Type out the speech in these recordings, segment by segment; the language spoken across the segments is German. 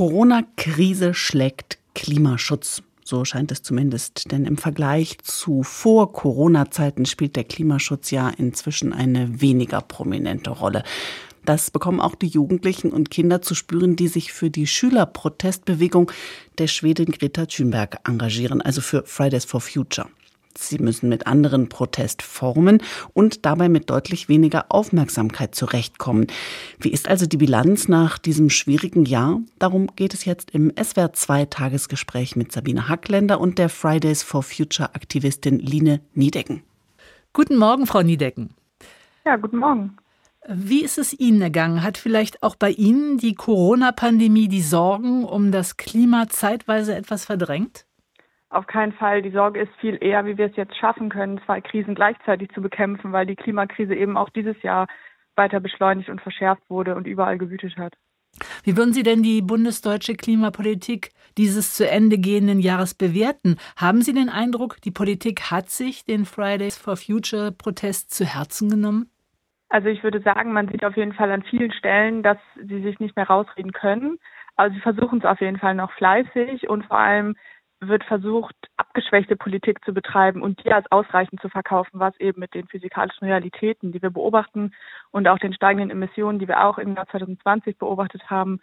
Corona-Krise schlägt Klimaschutz. So scheint es zumindest, denn im Vergleich zu Vor-Corona-Zeiten spielt der Klimaschutz ja inzwischen eine weniger prominente Rolle. Das bekommen auch die Jugendlichen und Kinder zu spüren, die sich für die Schülerprotestbewegung der Schwedin Greta Thunberg engagieren, also für Fridays for Future. Sie müssen mit anderen Protestformen und dabei mit deutlich weniger Aufmerksamkeit zurechtkommen. Wie ist also die Bilanz nach diesem schwierigen Jahr? Darum geht es jetzt im SWR2-Tagesgespräch mit Sabine Hackländer und der Fridays for Future-Aktivistin Line Niedecken. Guten Morgen, Frau Niedecken. Ja, guten Morgen. Wie ist es Ihnen ergangen? Hat vielleicht auch bei Ihnen die Corona-Pandemie die Sorgen um das Klima zeitweise etwas verdrängt? Auf keinen Fall. Die Sorge ist viel eher, wie wir es jetzt schaffen können, 2 Krisen gleichzeitig zu bekämpfen, weil die Klimakrise eben auch dieses Jahr weiter beschleunigt und verschärft wurde und überall gewütet hat. Wie würden Sie denn die bundesdeutsche Klimapolitik dieses zu Ende gehenden Jahres bewerten? Haben Sie den Eindruck, die Politik hat sich den Fridays for Future Protest zu Herzen genommen? Also ich würde sagen, man sieht auf jeden Fall an vielen Stellen, dass sie sich nicht mehr rausreden können. Also sie versuchen es auf jeden Fall noch fleißig und vor allem wird versucht, abgeschwächte Politik zu betreiben und die als ausreichend zu verkaufen, was eben mit den physikalischen Realitäten, die wir beobachten und auch den steigenden Emissionen, die wir auch im Jahr 2020 beobachtet haben,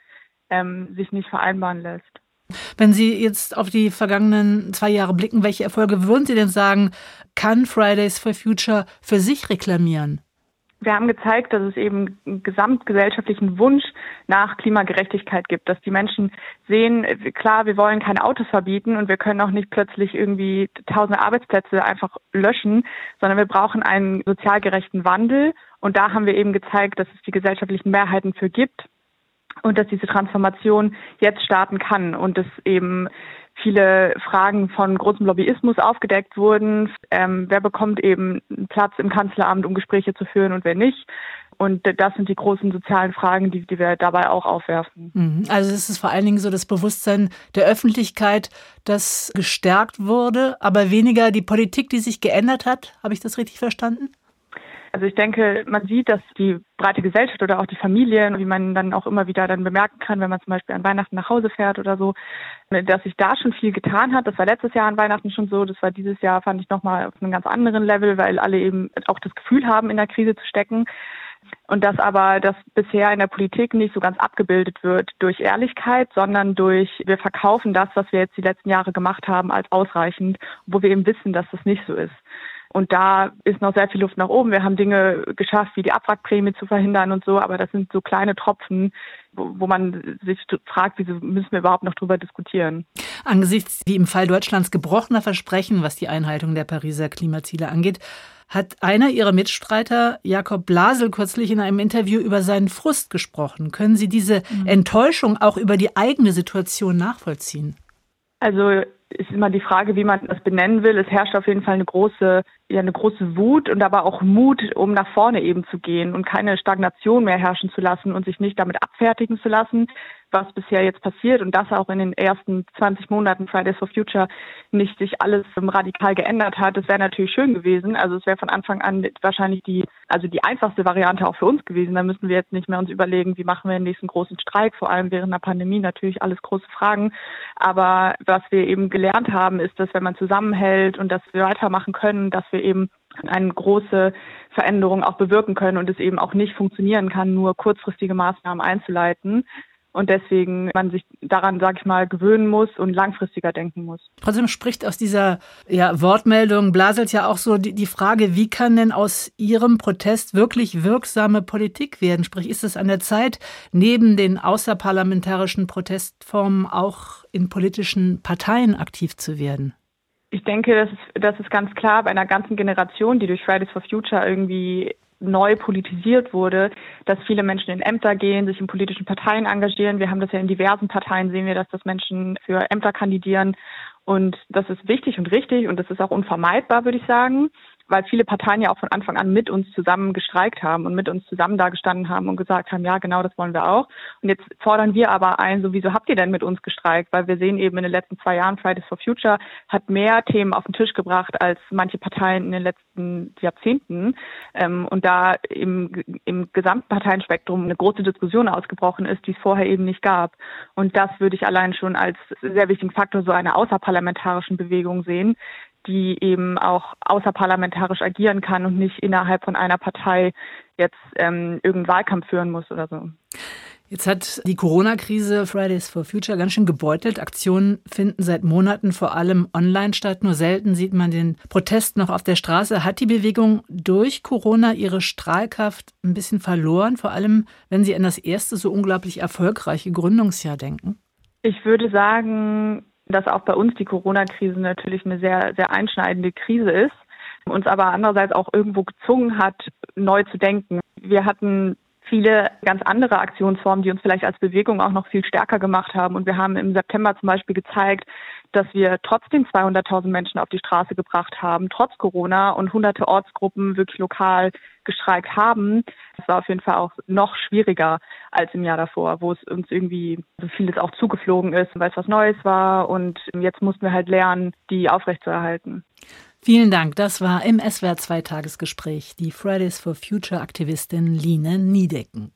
sich nicht vereinbaren lässt. Wenn Sie jetzt auf die vergangenen 2 Jahre blicken, welche Erfolge würden Sie denn sagen, kann Fridays for Future für sich reklamieren? Wir haben gezeigt, dass es eben einen gesamtgesellschaftlichen Wunsch nach Klimagerechtigkeit gibt, dass die Menschen sehen, klar, wir wollen keine Autos verbieten und wir können auch nicht plötzlich irgendwie tausende Arbeitsplätze einfach löschen, sondern wir brauchen einen sozial gerechten Wandel. Und da haben wir eben gezeigt, dass es die gesellschaftlichen Mehrheiten für gibt und dass diese Transformation jetzt starten kann und dass eben viele Fragen von großem Lobbyismus aufgedeckt wurden. Wer bekommt eben einen Platz im Kanzleramt, um Gespräche zu führen und wer nicht? Und das sind die großen sozialen Fragen, die wir dabei auch aufwerfen. Also es ist vor allen Dingen so das Bewusstsein der Öffentlichkeit, das gestärkt wurde, aber weniger die Politik, die sich geändert hat. Habe ich das richtig verstanden? Also ich denke, man sieht, dass die breite Gesellschaft oder auch die Familien, wie man dann auch immer wieder dann bemerken kann, wenn man zum Beispiel an Weihnachten nach Hause fährt oder so, dass sich da schon viel getan hat. Das war letztes Jahr an Weihnachten schon so. Das war dieses Jahr, fand ich, nochmal auf einem ganz anderen Level, weil alle eben auch das Gefühl haben, in der Krise zu stecken. Und dass aber das bisher in der Politik nicht so ganz abgebildet wird durch Ehrlichkeit, sondern durch, wir verkaufen das, was wir jetzt die letzten Jahre gemacht haben, als ausreichend, wo wir eben wissen, dass das nicht so ist. Und da ist noch sehr viel Luft nach oben. Wir haben Dinge geschafft, wie die Abwrackprämie zu verhindern und so, aber das sind so kleine Tropfen, wo man sich fragt, wieso müssen wir überhaupt noch drüber diskutieren. Angesichts wie im Fall Deutschlands gebrochener Versprechen, was die Einhaltung der Pariser Klimaziele angeht, hat einer Ihrer Mitstreiter, Jakob Blasel, kürzlich in einem Interview über seinen Frust gesprochen. Können Sie diese Enttäuschung auch über die eigene Situation nachvollziehen? Also ist immer die Frage, wie man das benennen will. Es herrscht auf jeden Fall eine große Wut und aber auch Mut, um nach vorne eben zu gehen und keine Stagnation mehr herrschen zu lassen und sich nicht damit abfertigen zu lassen, was bisher jetzt passiert und dass auch in den ersten 20 Monaten Fridays for Future nicht sich alles radikal geändert hat. Das wäre natürlich schön gewesen. Also es wäre von Anfang an wahrscheinlich die einfachste Variante auch für uns gewesen. Da müssen wir jetzt nicht mehr uns überlegen, wie machen wir den nächsten großen Streik, vor allem während der Pandemie, natürlich alles große Fragen. Aber was wir eben gelernt haben, ist, dass wenn man zusammenhält und dass wir weitermachen können, dass wir eben eine große Veränderung auch bewirken können und es eben auch nicht funktionieren kann, nur kurzfristige Maßnahmen einzuleiten. Und deswegen man sich daran, sage ich mal, gewöhnen muss und langfristiger denken muss. Trotzdem spricht aus dieser Wortmeldung Blasels ja auch so die Frage, wie kann denn aus Ihrem Protest wirklich wirksame Politik werden? Sprich, ist es an der Zeit, neben den außerparlamentarischen Protestformen auch in politischen Parteien aktiv zu werden? Ich denke, das ist ganz klar bei einer ganzen Generation, die durch Fridays for Future irgendwie neu politisiert wurde, dass viele Menschen in Ämter gehen, sich in politischen Parteien engagieren. Wir haben das ja in diversen Parteien, sehen wir, dass Menschen für Ämter kandidieren. Und das ist wichtig und richtig und das ist auch unvermeidbar, würde ich sagen. weil viele Parteien ja auch von Anfang an mit uns zusammen gestreikt haben und mit uns zusammen da gestanden haben und gesagt haben, ja, genau, das wollen wir auch. Und jetzt fordern wir aber ein, so, wieso habt ihr denn mit uns gestreikt? Weil wir sehen eben in den letzten 2 Jahren, Fridays for Future hat mehr Themen auf den Tisch gebracht als manche Parteien in den letzten Jahrzehnten. Und da im gesamten Parteienspektrum eine große Diskussion ausgebrochen ist, die es vorher eben nicht gab. Und das würde ich allein schon als sehr wichtigen Faktor so einer außerparlamentarischen Bewegung sehen, die eben auch außerparlamentarisch agieren kann und nicht innerhalb von einer Partei jetzt irgendeinen Wahlkampf führen muss oder so. Jetzt hat die Corona-Krise Fridays for Future ganz schön gebeutelt. Aktionen finden seit Monaten vor allem online statt. Nur selten sieht man den Protest noch auf der Straße. Hat die Bewegung durch Corona ihre Strahlkraft ein bisschen verloren? Vor allem, wenn Sie an das erste so unglaublich erfolgreiche Gründungsjahr denken? Ich würde sagen, dass auch bei uns die Corona-Krise natürlich eine sehr, sehr einschneidende Krise ist, uns aber andererseits auch irgendwo gezwungen hat, neu zu denken. Wir hatten viele ganz andere Aktionsformen, die uns vielleicht als Bewegung auch noch viel stärker gemacht haben. Und wir haben im September zum Beispiel gezeigt, dass wir trotzdem 200.000 Menschen auf die Straße gebracht haben, trotz Corona, und hunderte Ortsgruppen wirklich lokal gestreikt haben. Das war auf jeden Fall auch noch schwieriger als im Jahr davor, wo es uns irgendwie so vieles auch zugeflogen ist, weil es was Neues war. Und jetzt mussten wir halt lernen, die aufrechtzuerhalten. Vielen Dank. Das war im SWR 2 Tagesgespräch die Fridays for Future Aktivistin Line Niedecken.